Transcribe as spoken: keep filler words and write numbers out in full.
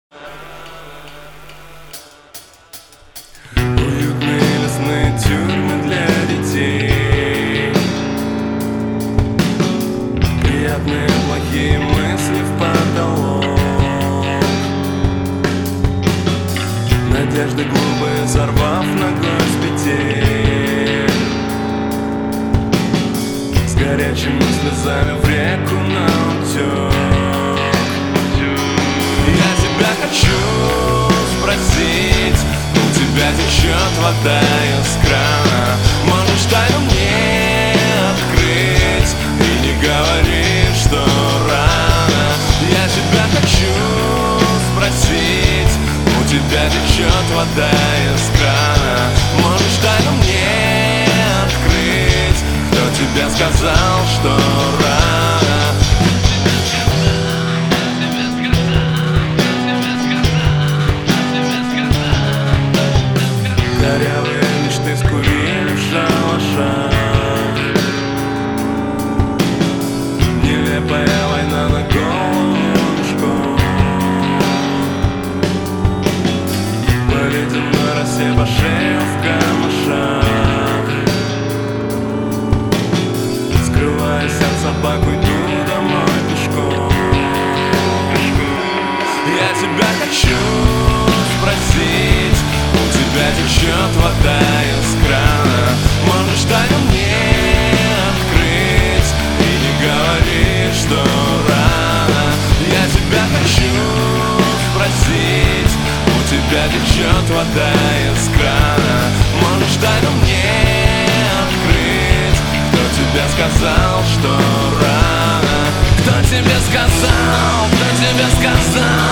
Уютные лесные тюрьмы для детей, приятные плохие мысли в потолок, надежды глупые сорвав ногой с петель, с горячими слезами в реку на утек. Я тебя хочу спросить, у тебя течет вода из крана, можешь тайну мне открыть и не говори, что рано. Я тебя хочу спросить, у тебя течет вода из крана, можешь тайну мне открыть, кто тебе сказал, что рано. Корявые мечты скурили в шалашах, нелепая война на головушку, по ледяной росе, по шею в камышах. Скрываясь от собак, уйду домой пешком. Я тебя хочу спросить, у тебя течет вода из крана, можешь тайну мне открыть и не говори, что рано. Я тебя хочу спросить, у тебя течет вода из крана, можешь тайну мне открыть, кто тебе сказал, что рано. Кто тебе сказал, кто тебе сказал?